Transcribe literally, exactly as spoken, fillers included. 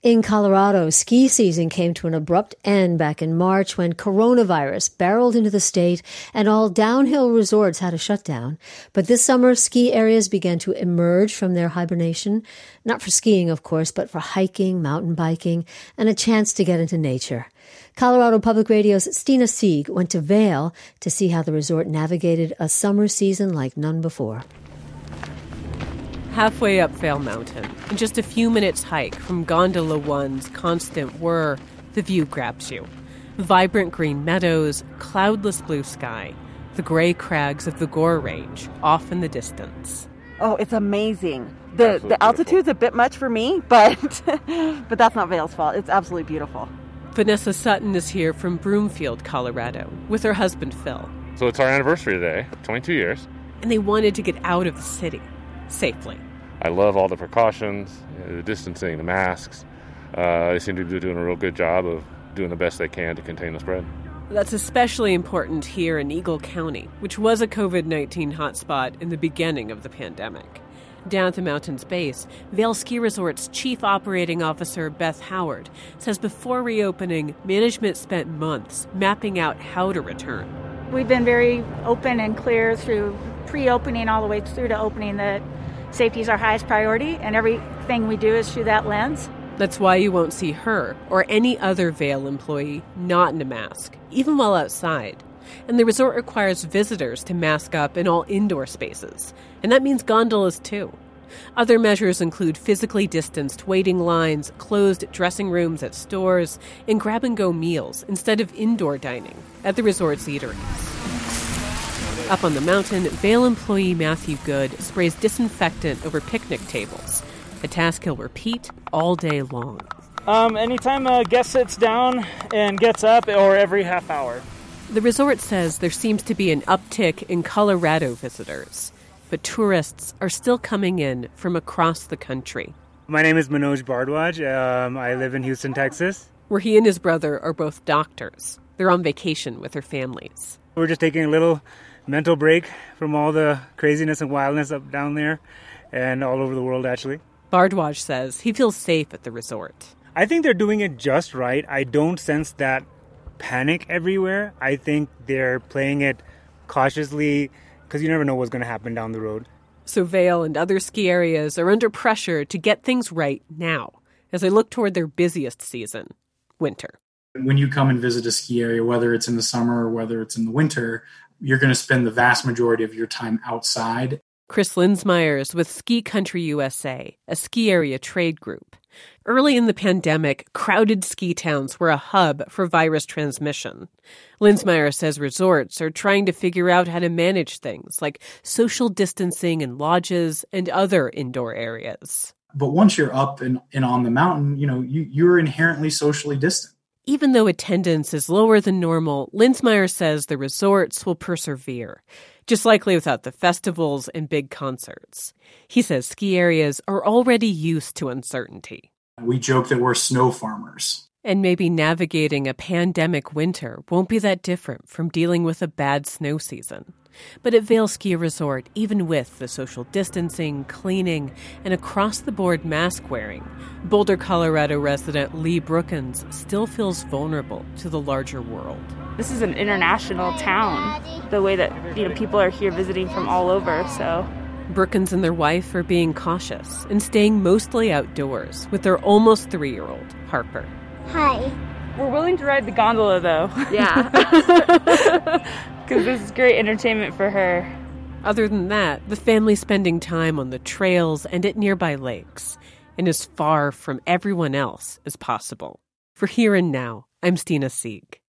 In Colorado, ski season came to an abrupt end back in March when coronavirus barreled into the state and all downhill resorts had to shut down. But this summer, ski areas began to emerge from their hibernation, not for skiing, of course, but for hiking, mountain biking, and a chance to get into nature. Colorado Public Radio's Stina Sieg went to Vail to see how the resort navigated a summer season like none before. Halfway up Vail Mountain, in just a few minutes' hike from Gondola One's constant whir, the view grabs you. Vibrant green meadows, cloudless blue sky, the gray crags of the Gore Range off in the distance. Oh, it's amazing. The the altitude's a bit much for me, but but that's not Vail's fault. It's absolutely beautiful. Vanessa Sutton is here from Broomfield, Colorado, with her husband, Phil. So it's our anniversary today, twenty-two years. And they wanted to get out of the city, safely. I love all the precautions, the distancing, the masks. Uh, they seem to be doing a real good job of doing the best they can to contain the spread. That's especially important here in Eagle County, which was a covid nineteen hotspot in the beginning of the pandemic. Down at the mountain's base, Vail Ski Resort's Chief Operating Officer Beth Howard says before reopening, management spent months mapping out how to return. We've been very open and clear through pre-opening all the way through to opening that safety is our highest priority, and everything we do is through that lens. That's why you won't see her or any other Vail employee not in a mask, even while outside. And the resort requires visitors to mask up in all indoor spaces, and that means gondolas too. Other measures include physically distanced waiting lines, closed dressing rooms at stores, and grab-and-go meals instead of indoor dining at the resort's eateries. Up on the mountain, Vail employee Matthew Good sprays disinfectant over picnic tables, a task he'll repeat all day long. Um, anytime a guest sits down and gets up, or every half hour. The resort says there seems to be an uptick in Colorado visitors, but tourists are still coming in from across the country. My name is Manoj Bardwaj. Um, I live in Houston, Texas. Where he and his brother are both doctors. They're on vacation with their families. We're just taking a little mental break from all the craziness and wildness up down there and all over the world, actually. Bardwaj says he feels safe at the resort. I think they're doing it just right. I don't sense that panic everywhere. I think they're playing it cautiously because you never know what's going to happen down the road. So Vail and other ski areas are under pressure to get things right now as they look toward their busiest season, winter. When you come and visit a ski area, whether it's in the summer or whether it's in the winter, you're going to spend the vast majority of your time outside. Chris Linsmeyer is with Ski Country U S A, a ski area trade group. Early in the pandemic, crowded ski towns were a hub for virus transmission. Linsmeyer says resorts are trying to figure out how to manage things like social distancing in lodges and other indoor areas. But once you're up and, and on the mountain, you know, you, you're inherently socially distant. Even though attendance is lower than normal, Linsmeyer says the resorts will persevere, just likely without the festivals and big concerts. He says ski areas are already used to uncertainty. We joke that we're snow farmers. And maybe navigating a pandemic winter won't be that different from dealing with a bad snow season. But at Vail Ski Resort, even with the social distancing, cleaning, and across-the-board mask wearing, Boulder, Colorado resident Lee Brookins still feels vulnerable to the larger world. This is an international town, the way that, you know, people are here visiting from all over, so... Brookins and their wife are being cautious and staying mostly outdoors with their almost three-year-old, Harper. Hi. We're willing to ride the gondola, though. Yeah. Because this is great entertainment for her. Other than that, the family's spending time on the trails and at nearby lakes, and as far from everyone else as possible. For Here and Now, I'm Stina Sieg.